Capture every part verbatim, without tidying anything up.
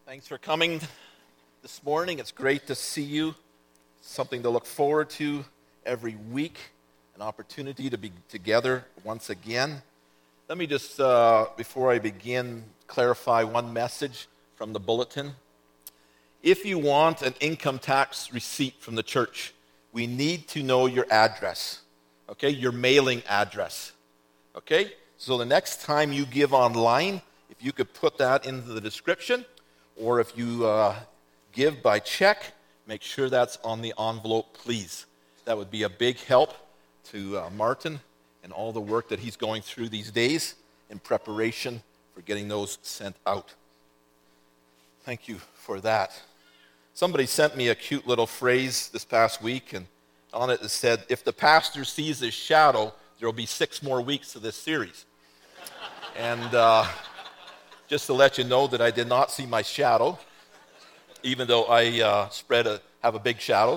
Thanks for coming this morning. It's great to see you. Something to look forward to every week, an opportunity to be together once again. Let me just, uh, before I begin, clarify one message from the bulletin. If you want an income tax receipt from the church, we need to know your address, okay, your mailing address, okay? So the next time you give online, if you could put that into the description, or if you uh, give by check, make sure that's on the envelope, please. That would be a big help to uh, Martin and all the work that he's going through these days in preparation for getting those sent out. Thank you for that. Somebody sent me a cute little phrase this past week, and on it it said, if the pastor sees his shadow, there will be six more weeks to this series. and uh, just to let you know that I did not see my shadow, even though I uh, spread a, have a big shadow.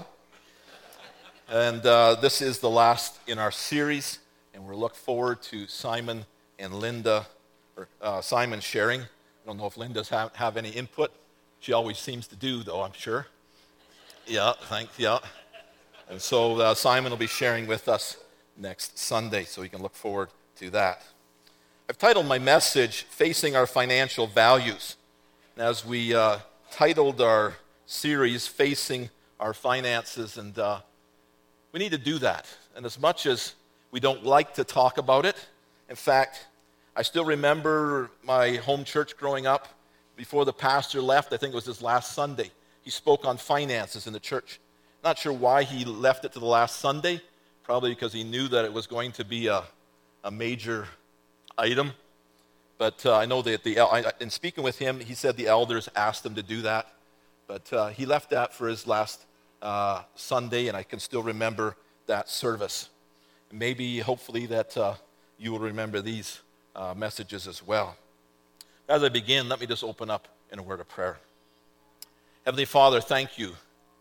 And uh, this is the last in our series, and we're looking forward to Simon and Linda, or uh, Simon sharing. I don't know if Linda's have, have any input. She always seems to do, though, I'm sure. Yeah, thanks, yeah. And so uh, Simon will be sharing with us next Sunday, so we can look forward to that. I've titled my message, Facing Our Financial Values. And as we uh, titled our series, Facing Our Finances, and uh, we need to do that. And as much as we don't like to talk about it, in fact, I still remember my home church growing up. Before the pastor left, I think it was his last Sunday, he spoke on finances in the church. Not sure why he left it to the last Sunday, probably because he knew that it was going to be a, a major item. But uh, I know that the I, in speaking with him, he said the elders asked him to do that. But uh, he left that for his last uh, Sunday, and I can still remember that service. Maybe, hopefully, that uh, you will remember these uh, messages as well. As I begin, let me just open up in a word of prayer. Heavenly Father, thank you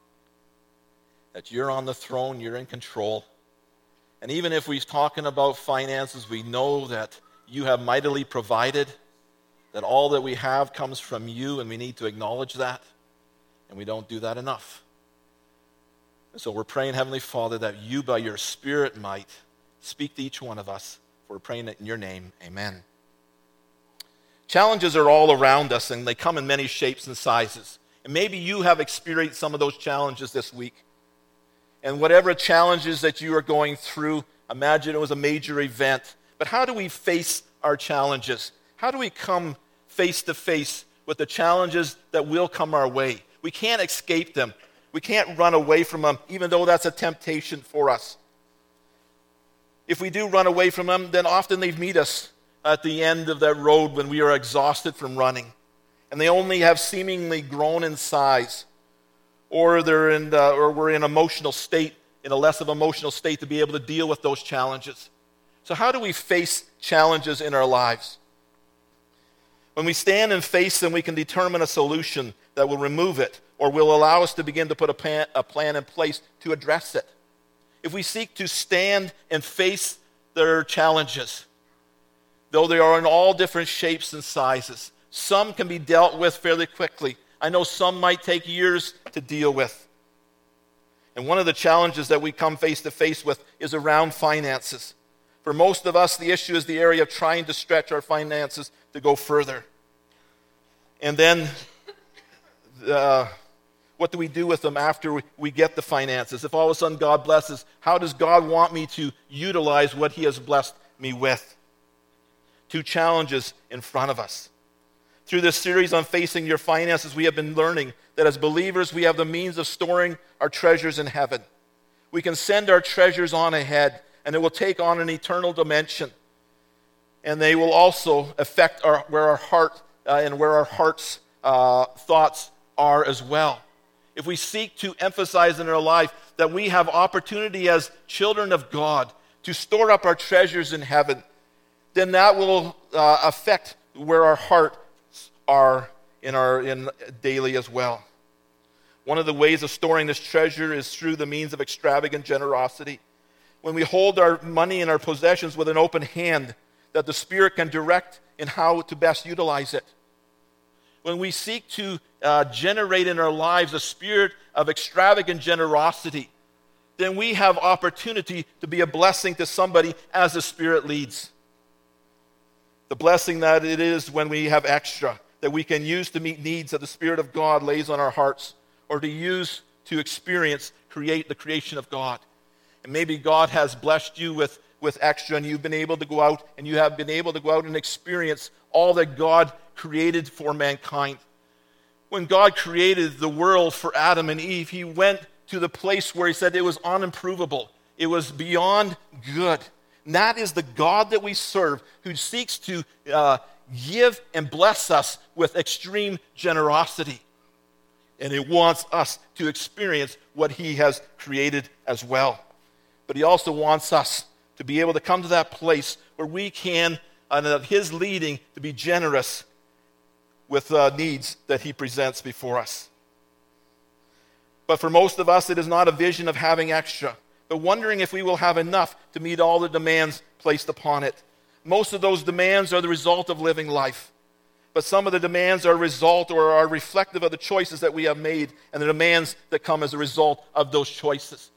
that you're on the throne, you're in control. And even if we're talking about finances, we know that you have mightily provided, that all that we have comes from you, and we need to acknowledge that, and we don't do that enough. And so we're praying, Heavenly Father, that you, by your Spirit, might speak to each one of us. We're praying it in your name. Amen. Challenges are all around us, and they come in many shapes and sizes. And maybe you have experienced some of those challenges this week. And whatever challenges that you are going through, imagine it was a major event. But how do we face our challenges? How do we come face to face with the challenges that will come our way? We can't escape them. We can't run away from them, even though that's a temptation for us. If we do run away from them, then often they meet us at the end of that road when we are exhausted from running. And they only have seemingly grown in size. Or they're in, uh, or we're in emotional state, in a less of emotional state to be able to deal with those challenges. So how do we face challenges in our lives? When we stand and face them, we can determine a solution that will remove it or will allow us to begin to put a plan, a plan in place to address it. If we seek to stand and face their challenges, though they are in all different shapes and sizes, some can be dealt with fairly quickly. I know some might take years to deal with. And one of the challenges that we come face to face with is around finances. For most of us, the issue is the area of trying to stretch our finances to go further. And then, uh, what do we do with them after we, we get the finances? If all of a sudden God blesses, how does God want me to utilize what he has blessed me with? Two challenges in front of us. Through this series on facing your finances, we have been learning that as believers, we have the means of storing our treasures in heaven. We can send our treasures on ahead, and it will take on an eternal dimension. And they will also affect our, where our heart uh, and where our heart's uh, thoughts are as well. If we seek to emphasize in our life that we have opportunity as children of God to store up our treasures in heaven, then that will uh, affect where our heart are in our in daily as well. One of the ways of storing this treasure is through the means of extravagant generosity. When we hold our money and our possessions with an open hand, that the Spirit can direct in how to best utilize it. when we seek to uh, generate in our lives a spirit of extravagant generosity, then we have opportunity to be a blessing to somebody as the Spirit leads. The blessing that it is when we have extra, that we can use to meet needs that the Spirit of God lays on our hearts, or to use to experience, create the creation of God. And maybe God has blessed you with, with extra, and you've been able to go out, and you have been able to go out and experience all that God created for mankind. When God created the world for Adam and Eve, he went to the place where he said it was unimprovable. It was beyond good. And that is the God that we serve, who seeks to uh, give and bless us with extreme generosity. And he wants us to experience what he has created as well. But he also wants us to be able to come to that place where we can, under his leading, to be generous with uh, needs that he presents before us. But for most of us, it is not a vision of having extra, but wondering if we will have enough to meet all the demands placed upon it. Most of those demands are the result of living life. But some of the demands are a result or are reflective of the choices that we have made and the demands that come as a result of those choices.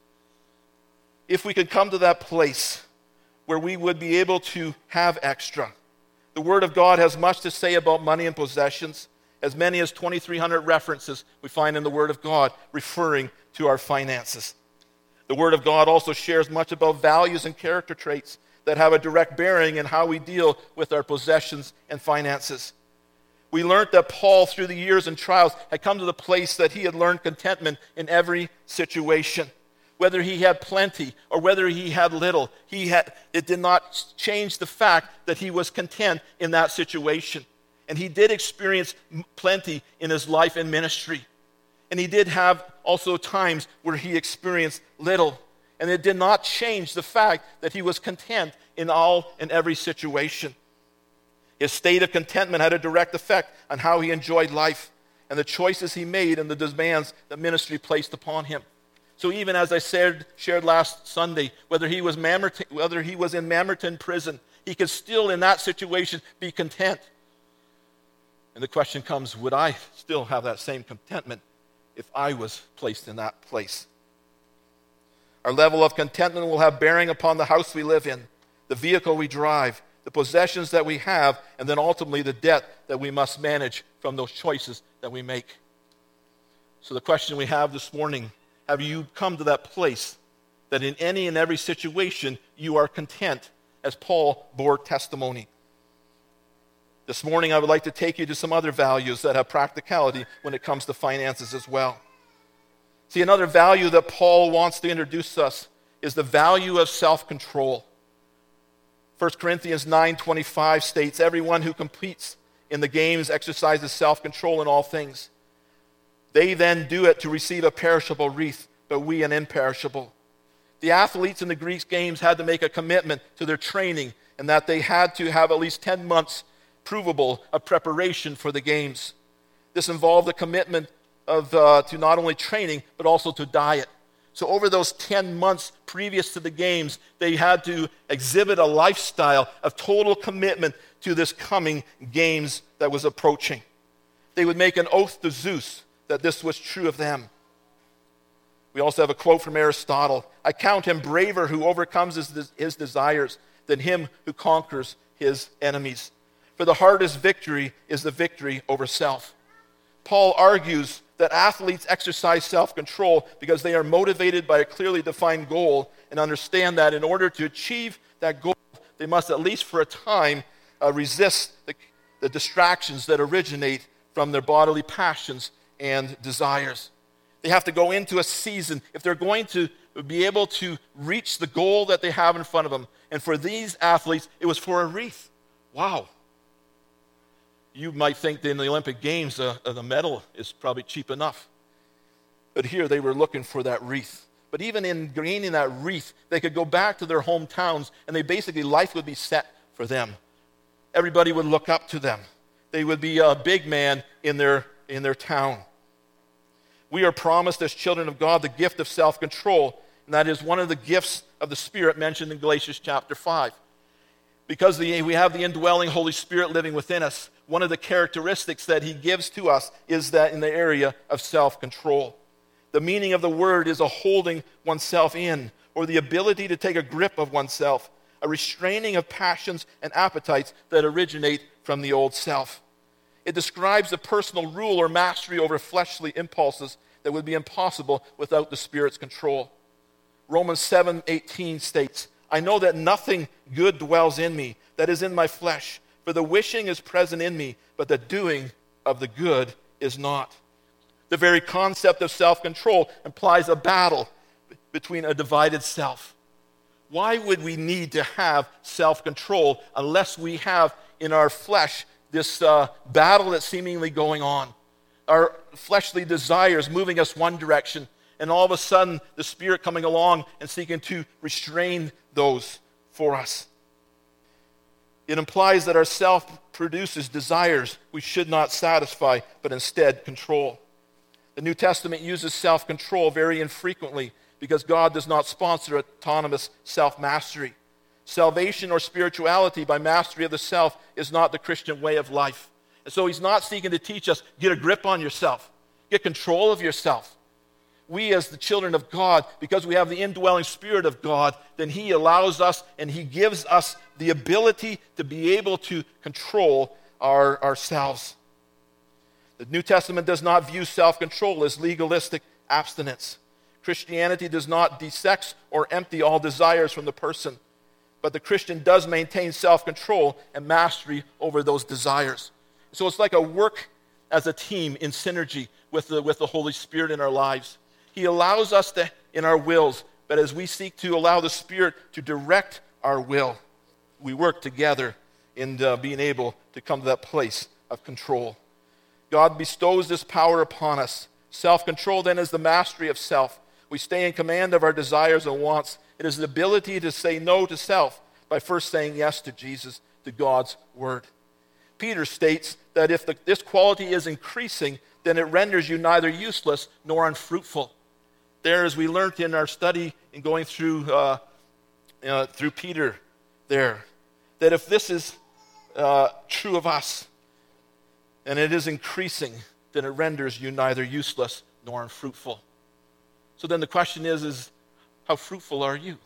If we could come to that place where we would be able to have extra. The Word of God has much to say about money and possessions. As many as twenty-three hundred references we find in the Word of God referring to our finances. The Word of God also shares much about values and character traits that have a direct bearing in how we deal with our possessions and finances. We learned that Paul, through the years and trials, had come to the place that he had learned contentment in every situation. Whether he had plenty or whether he had little, he had, it did not change the fact that he was content in that situation. And he did experience plenty in his life and ministry. And he did have also times where he experienced little. And it did not change the fact that he was content in all and every situation. His state of contentment had a direct effect on how he enjoyed life and the choices he made and the demands that ministry placed upon him. So even as I said, shared last Sunday, whether he was Mamerton, whether he was in Mamerton prison, he could still in that situation be content. And the question comes, would I still have that same contentment if I was placed in that place? Our level of contentment will have bearing upon the house we live in, the vehicle we drive, the possessions that we have, and then ultimately the debt that we must manage from those choices that we make. So the question we have this morning, have you come to that place that in any and every situation you are content, as Paul bore testimony? This morning I would like to take you to some other values that have practicality when it comes to finances as well. See, another value that Paul wants to introduce us is the value of self-control. First Corinthians nine twenty-five states, everyone who competes in the games exercises self-control in all things. They then do it to receive a perishable wreath, but we an imperishable. The athletes in the Greek games had to make a commitment to their training, and that they had to have at least ten months provable of preparation for the games. This involved a commitment of uh, to not only training, but also to diet. So over those ten months previous to the games, they had to exhibit a lifestyle of total commitment to this coming games that was approaching. They would make an oath to Zeus that this was true of them. We also have a quote from Aristotle. I count him braver who overcomes his, his desires than him who conquers his enemies. For the hardest victory is the victory over self. Paul argues that athletes exercise self-control because they are motivated by a clearly defined goal and understand that in order to achieve that goal, they must at least for a time uh, resist the, the distractions that originate from their bodily passions and desires. They have to go into a season if they're going to be able to reach the goal that they have in front of them. And for these athletes, it was for a wreath. Wow. You might think that in the Olympic Games, uh, the medal is probably cheap enough. But here they were looking for that wreath. But even in gaining that wreath, they could go back to their hometowns, and they basically, life would be set for them. Everybody would look up to them. They would be a big man in their, in their town. We are promised as children of God the gift of self-control, and that is one of the gifts of the Spirit mentioned in Galatians chapter five. Because the, we have the indwelling Holy Spirit living within us, one of the characteristics that he gives to us is that in the area of self-control. The meaning of the word is a holding oneself in, or the ability to take a grip of oneself, a restraining of passions and appetites that originate from the old self. It describes the personal rule or mastery over fleshly impulses that would be impossible without the Spirit's control. Romans seven eighteen states, I know that nothing good dwells in me, that is in my flesh, for the wishing is present in me, but the doing of the good is not. The very concept of self-control implies a battle between a divided self. Why would we need to have self-control unless we have in our flesh this uh, battle that's seemingly going on? Our fleshly desires moving us one direction, and all of a sudden the Spirit coming along and seeking to restrain those for us. It implies that our self produces desires we should not satisfy, but instead control. The New Testament uses self-control very infrequently because God does not sponsor autonomous self-mastery. Salvation or spirituality by mastery of the self is not the Christian way of life. And so he's not seeking to teach us, get a grip on yourself, get control of yourself. We as the children of God, because we have the indwelling Spirit of God, then he allows us and he gives us the ability to be able to control our, ourselves. The New Testament does not view self-control as legalistic abstinence. Christianity does not desex or empty all desires from the person, but the Christian does maintain self-control and mastery over those desires. So it's like a work as a team in synergy with the, with the Holy Spirit in our lives. He allows us to, in our wills, but as we seek to allow the Spirit to direct our will, we work together in uh, being able to come to that place of control. God bestows this power upon us. Self-control then is the mastery of self. We stay in command of our desires and wants. It is the ability to say no to self by first saying yes to Jesus, to God's word. Peter states that if the, this quality is increasing, then it renders you neither useless nor unfruitful. There, as we learned in our study in going through uh, uh, through Peter there, that if this is uh, true of us, and it is increasing, then it renders you neither useless nor unfruitful. So then the question is, is how fruitful are you?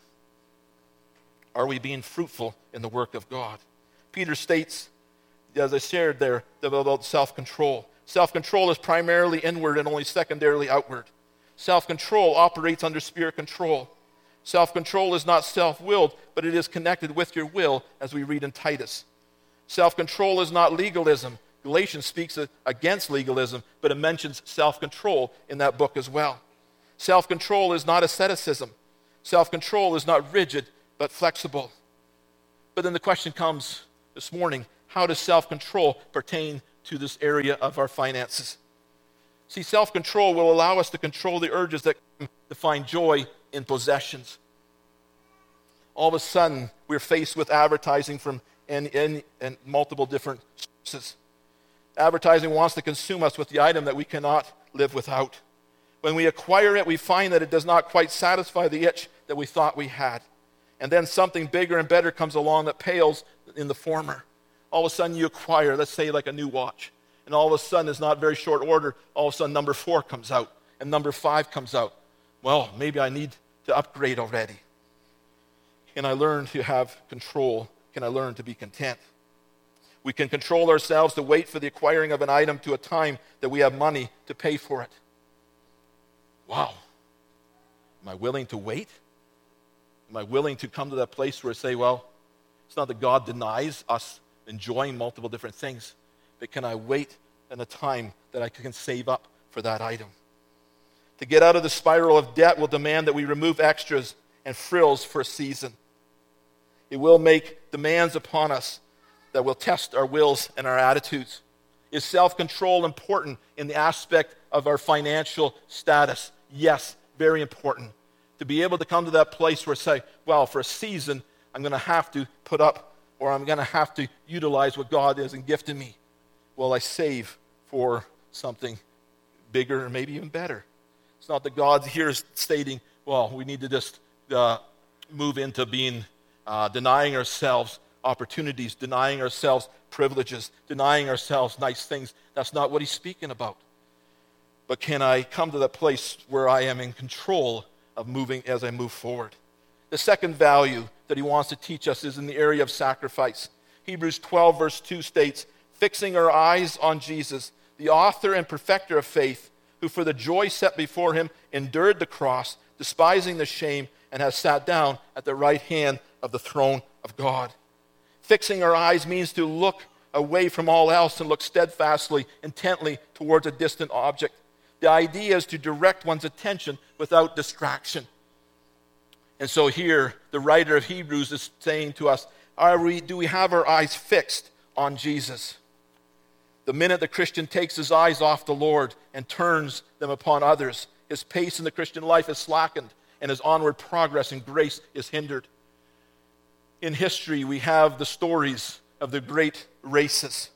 Are we being fruitful in the work of God? Peter states, as I shared there, about self-control. Self-control is primarily inward and only secondarily outward. Self-control operates under Spirit control. Self-control is not self-willed, but it is connected with your will, as we read in Titus. Self-control is not legalism. Galatians speaks against legalism, but it mentions self-control in that book as well. Self-control is not asceticism. Self-control is not rigid, but flexible. But then the question comes this morning, how does self-control pertain to this area of our finances? See, self-control will allow us to control the urges that come to find joy in possessions. All of a sudden, we're faced with advertising from and, and, and multiple different sources. Advertising wants to consume us with the item that we cannot live without. When we acquire it, we find that it does not quite satisfy the itch that we thought we had. And then something bigger and better comes along that pales in the former. All of a sudden you acquire, let's say like a new watch. And all of a sudden, it's not very short order, all of a sudden number four comes out and number five comes out. Well, maybe I need to upgrade already. Can I learn to have control? Can I learn to be content? We can control ourselves to wait for the acquiring of an item to a time that we have money to pay for it. Wow. Am I willing to wait? Am I willing to come to that place where I say, well, it's not that God denies us enjoying multiple different things, but can I wait in a time that I can save up for that item? To get out of the spiral of debt will demand that we remove extras and frills for a season. It will make demands upon us that will test our wills and our attitudes. Is self-control important in the aspect of our financial status? Yes, very important. To be able to come to that place where I say, well, for a season, I'm going to have to put up or I'm going to have to utilize what God is and gifted me. Well, I save for something bigger and maybe even better. It's not that God here is stating, well, we need to just uh, move into being, uh, denying ourselves opportunities, denying ourselves privileges, denying ourselves nice things. That's not what he's speaking about. But can I come to that place where I am in control of moving as I move forward? The second value that he wants to teach us is in the area of sacrifice. Hebrews twelve verse two states, fixing our eyes on Jesus, the author and perfecter of faith, who for the joy set before him endured the cross, despising the shame, and has sat down at the right hand of the throne of God. Fixing our eyes means to look away from all else and look steadfastly, intently towards a distant object. The idea is to direct one's attention without distraction. And so here, the writer of Hebrews is saying to us, are we, do we have our eyes fixed on Jesus? The minute the Christian takes his eyes off the Lord and turns them upon others, his pace in the Christian life is slackened and his onward progress in grace is hindered. In history, we have the stories of the great races.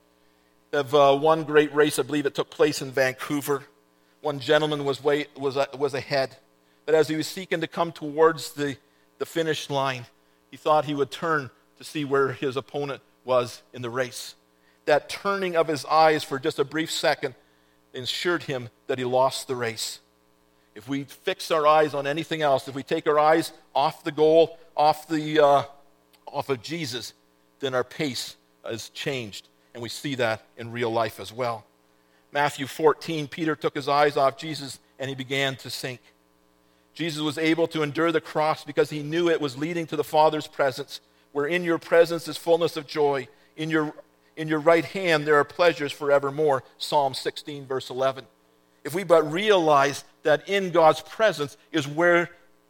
Of uh, one great race, I believe it took place in Vancouver. One gentleman was way, was uh, was ahead, but as he was seeking to come towards the, the finish line, he thought he would turn to see where his opponent was in the race. That turning of his eyes for just a brief second ensured him that he lost the race. If we fix our eyes on anything else, if we take our eyes off the goal, off the uh, off of Jesus, then our pace is changed, and we see that in real life as well. Matthew fourteen, Peter took his eyes off Jesus and he began to sink. Jesus was able to endure the cross because he knew it was leading to the Father's presence, where in your presence is fullness of joy. In your, in your right hand there are pleasures forevermore. Psalm sixteen, verse eleven. If we but realize that in God's presence is where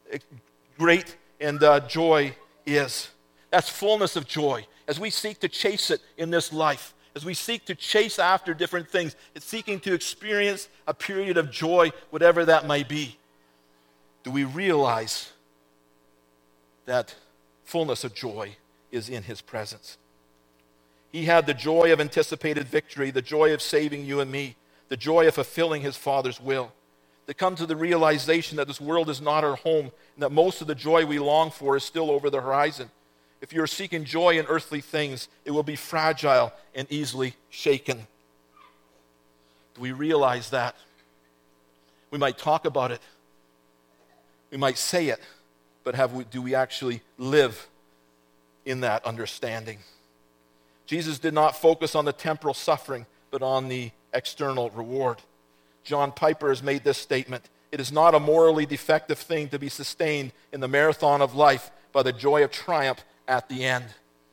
great and uh, joy is. That's fullness of joy. As we seek to chase it in this life, as we seek to chase after different things, it's seeking to experience a period of joy, whatever that might be. Do we realize that fullness of joy is in his presence? He had the joy of anticipated victory, the joy of saving you and me, the joy of fulfilling his Father's will. To come to the realization that this world is not our home and that most of the joy we long for is still over the horizon. If you're seeking joy in earthly things, it will be fragile and easily shaken. Do we realize that? We might talk about it. We might say it, but have we, do we actually live in that understanding? Jesus did not focus on the temporal suffering, but on the external reward. John Piper has made this statement: it is not a morally defective thing to be sustained in the marathon of life by the joy of triumph at the end.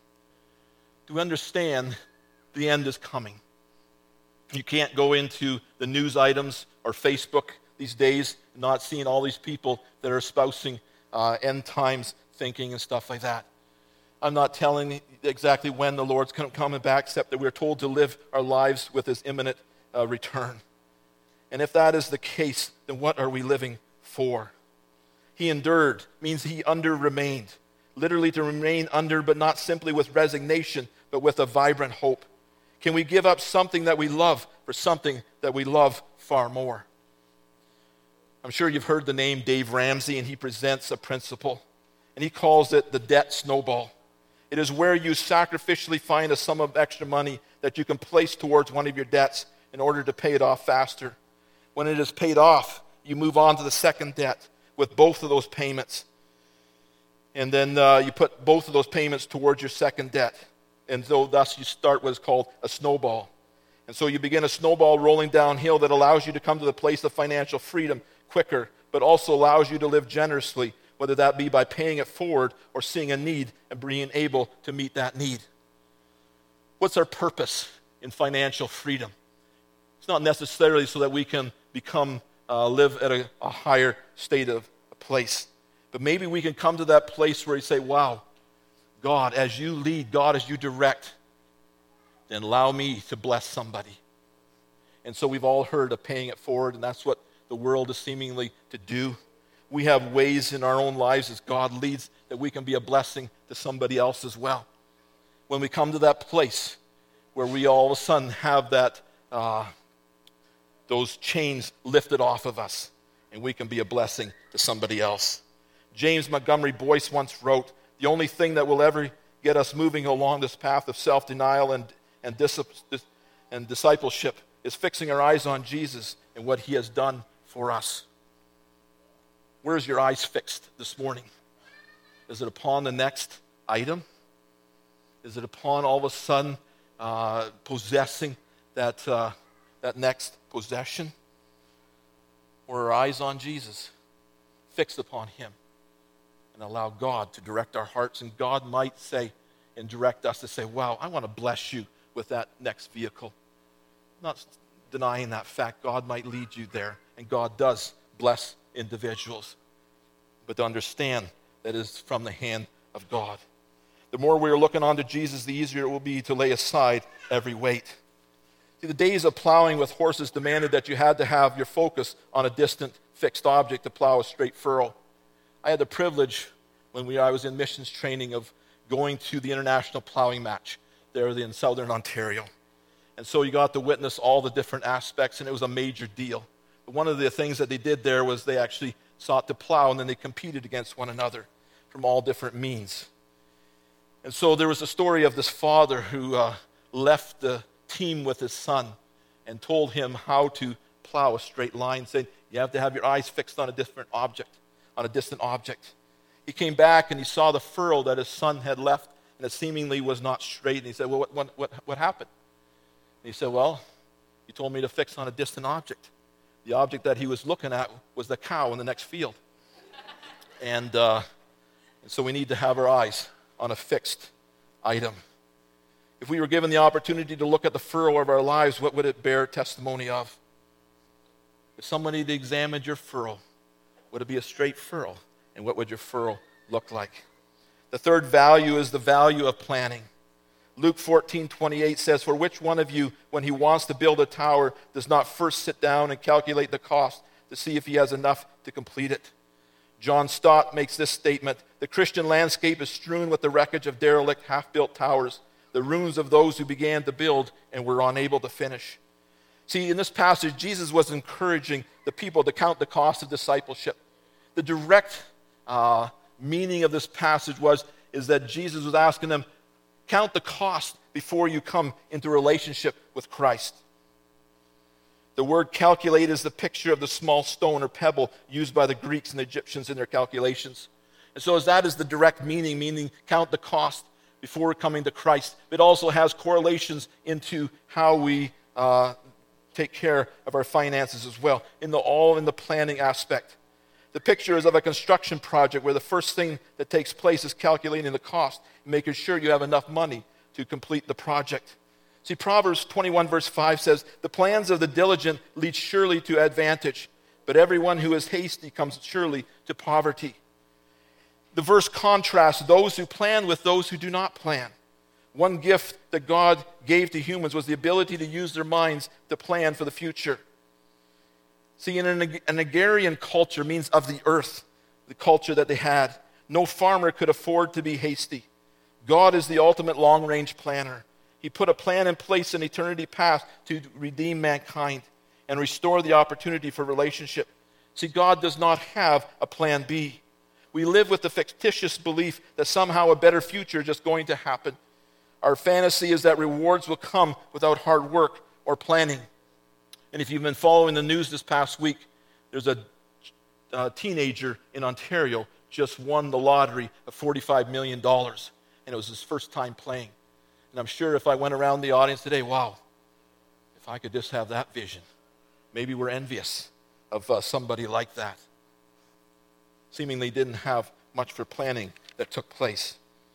Do we understand the end is coming? You can't go into the news items or Facebook these days not seeing all these people that are espousing uh, end times thinking and stuff like that. I'm not telling exactly when the Lord's coming back, except that we're told to live our lives with his imminent uh, return. And if that is the case, then what are we living for? He endured means he under remained. Literally to remain under, but not simply with resignation, but with a vibrant hope. Can we give up something that we love for something that we love far more? I'm sure you've heard the name Dave Ramsey, and he presents a principle, and he calls it the debt snowball. It is where you sacrificially find a sum of extra money that you can place towards one of your debts in order to pay it off faster. When it is paid off, you move on to the second debt with both of those payments. And then uh, you put both of those payments towards your second debt. And so thus you start what is called a snowball. And so you begin a snowball rolling downhill that allows you to come to the place of financial freedom quicker, but also allows you to live generously, whether that be by paying it forward or seeing a need and being able to meet that need. What's our purpose in financial freedom? It's not necessarily so that we can become, uh, live at a, a higher state of a place. But maybe we can come to that place where you say, wow, God, as you lead, God, as you direct, then allow me to bless somebody. And so we've all heard of paying it forward, and that's what the world is seemingly to do. We have ways in our own lives as God leads that we can be a blessing to somebody else as well. When we come to that place where we all of a sudden have that uh, those chains lifted off of us, and we can be a blessing to somebody else. James Montgomery Boyce once wrote, the only thing that will ever get us moving along this path of self-denial and, and, dis- and discipleship is fixing our eyes on Jesus and what he has done for us. Where's your eyes fixed this morning? Is it upon the next item? Is it upon all of a sudden uh, possessing that, uh, that next possession? Or are our eyes on Jesus, fixed upon him, and allow God to direct our hearts? And God might say and direct us to say, wow, I want to bless you with that next vehicle. Not denying that fact. God might lead you there, and God does bless individuals. But to understand that is from the hand of God. The more we are looking onto Jesus, the easier it will be to lay aside every weight. See, the days of plowing with horses demanded that you had to have your focus on a distant, fixed object to plow a straight furrow. I had the privilege, when we, I was in missions training, of going to the international plowing match there in southern Ontario. And so you got to witness all the different aspects, and it was a major deal. But one of the things that they did there was they actually sought to plow, and then they competed against one another from all different means. And so there was a story of this father who uh, left the team with his son and told him how to plow a straight line, saying, you have to have your eyes fixed on a different object, on a distant object. He came back and he saw the furrow that his son had left, and it seemingly was not straight. And he said, well, what, what, what, what happened? And he said, well, you told me to fix on a distant object. The object that he was looking at was the cow in the next field. And, uh, and so we need to have our eyes on a fixed item. If we were given the opportunity to look at the furrow of our lives, what would it bear testimony of? If somebody had examined your furrow, would it be a straight furrow? And what would your furrow look like? The third value is the value of planning. Luke fourteen twenty-eight says, for which one of you, when he wants to build a tower, does not first sit down and calculate the cost to see if he has enough to complete it? John Stott makes this statement, the Christian landscape is strewn with the wreckage of derelict, half-built towers, the ruins of those who began to build and were unable to finish. See, in this passage, Jesus was encouraging the people to count the cost of discipleship. The direct uh, meaning of this passage was is that Jesus was asking them, count the cost before you come into relationship with Christ. The word calculate is the picture of the small stone or pebble used by the Greeks and Egyptians in their calculations. And so as that is the direct meaning, meaning count the cost before coming to Christ, it also has correlations into how we uh, take care of our finances as well, in the all in the planning aspect. The picture is of a construction project where the first thing that takes place is calculating the cost and making sure you have enough money to complete the project. See, Proverbs twenty-one verse five says, the plans of the diligent lead surely to advantage, but everyone who is hasty comes surely to poverty. The verse contrasts those who plan with those who do not plan. One gift that God gave to humans was the ability to use their minds to plan for the future. See, in an agrarian culture means of the earth, the culture that they had, no farmer could afford to be hasty. God is the ultimate long-range planner. He put a plan in place in eternity past to redeem mankind and restore the opportunity for relationship. See, God does not have a plan B. We live with the fictitious belief that somehow a better future is just going to happen. Our fantasy is that rewards will come without hard work or planning. And if you've been following the news this past week, there's a, a teenager in Ontario just won the lottery of forty-five million dollars, and it was his first time playing. And I'm sure if I went around the audience today, wow, if I could just have that vision. Maybe we're envious of uh, somebody like that. Seemingly didn't have much for planning that took place.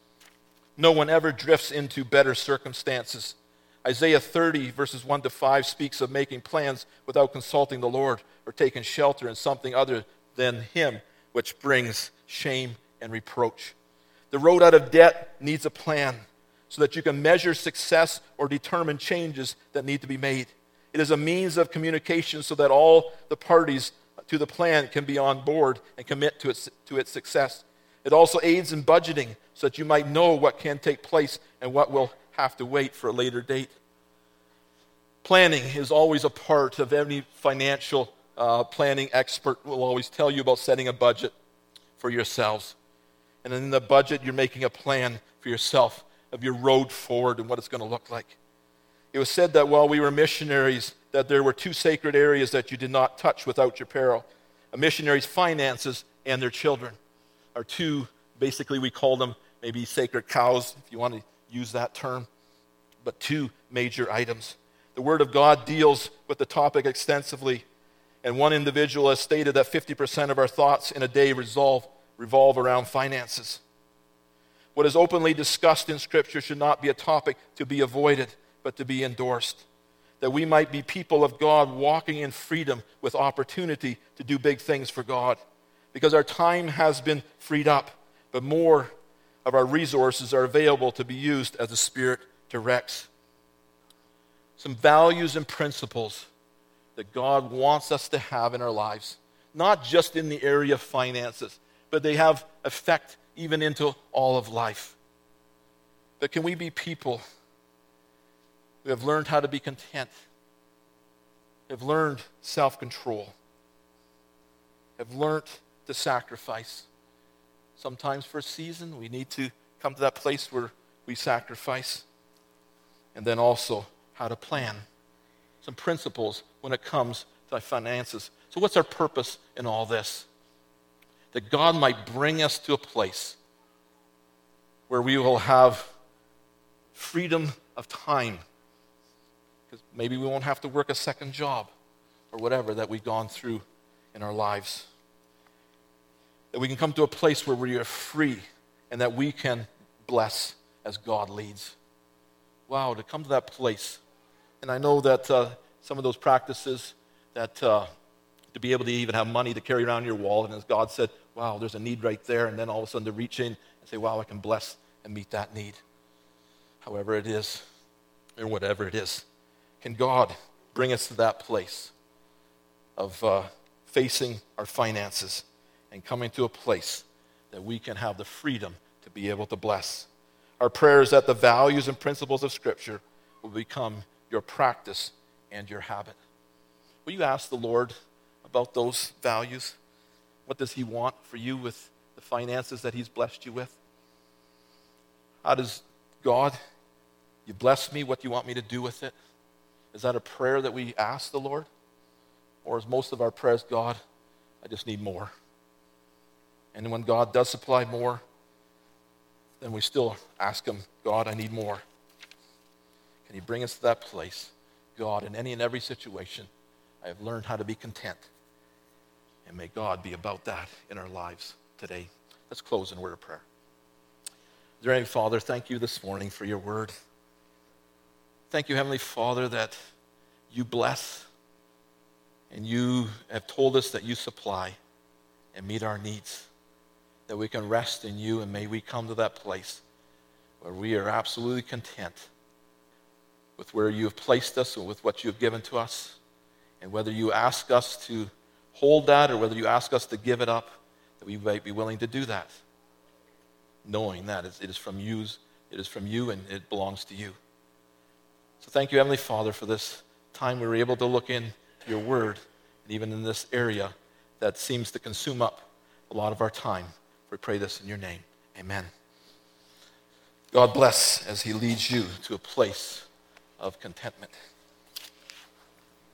No one ever drifts into better circumstances. Isaiah thirty, verses one to five, speaks of making plans without consulting the Lord or taking shelter in something other than Him, which brings shame and reproach. The road out of debt needs a plan so that you can measure success or determine changes that need to be made. It is a means of communication so that all the parties to the plan can be on board and commit to its, to its success. It also aids in budgeting so that you might know what can take place and what will have to wait for a later date. Planning is always a part of any financial uh, planning expert will always tell you about setting a budget for yourselves. And in the budget, you're making a plan for yourself of your road forward and what it's going to look like. It was said that while we were missionaries, that there were two sacred areas that you did not touch without your peril. A missionary's finances and their children are two, basically we call them maybe sacred cows, if you want to use that term, but two major items. The Word of God deals with the topic extensively, and one individual has stated that fifty percent of our thoughts in a day resolve, revolve around finances. What is openly discussed in Scripture should not be a topic to be avoided, but to be endorsed. That we might be people of God walking in freedom with opportunity to do big things for God. Because our time has been freed up, but more of our resources are available to be used as the Spirit directs. Some values and principles that God wants us to have in our lives, not just in the area of finances, but they have effect even into all of life. But can we be people who have learned how to be content, have learned self-control, have learned to sacrifice? Sometimes for a season, we need to come to that place where we sacrifice. And then also how to plan. Some principles when it comes to finances. So what's our purpose in all this? That God might bring us to a place where we will have freedom of time. Because maybe we won't have to work a second job or whatever that we've gone through in our lives. That we can come to a place where we are free and that we can bless as God leads. Wow, to come to that place. And I know that uh, some of those practices that uh, to be able to even have money to carry around your wallet, and as God said, wow, there's a need right there, and then all of a sudden to reach in and say, wow, I can bless and meet that need. However it is, or whatever it is. Can God bring us to that place of uh, facing our finances and coming to a place that we can have the freedom to be able to bless? Our prayer is that the values and principles of Scripture will become your practice and your habit. Will you ask the Lord about those values? What does He want for you with the finances that He's blessed you with? How does God, you bless me, what do you want me to do with it? Is that a prayer that we ask the Lord? Or is most of our prayers, God, I just need more? And when God does supply more, then we still ask Him, God, I need more. Can He bring us to that place? God, in any and every situation, I have learned how to be content. And may God be about that in our lives today. Let's close in a word of prayer. Dear Heavenly Father, thank you this morning for your word. Thank you, Heavenly Father, that you bless and you have told us that you supply and meet our needs, that we can rest in you, and may we come to that place where we are absolutely content with where you have placed us and with what you have given to us. And whether you ask us to hold that or whether you ask us to give it up, that we might be willing to do that, knowing that it is from you, it is from you and it belongs to you. So thank you, Heavenly Father, for this time we were able to look into your word, and even in this area that seems to consume up a lot of our time. We pray this in your name. Amen. God bless as He leads you to a place of contentment.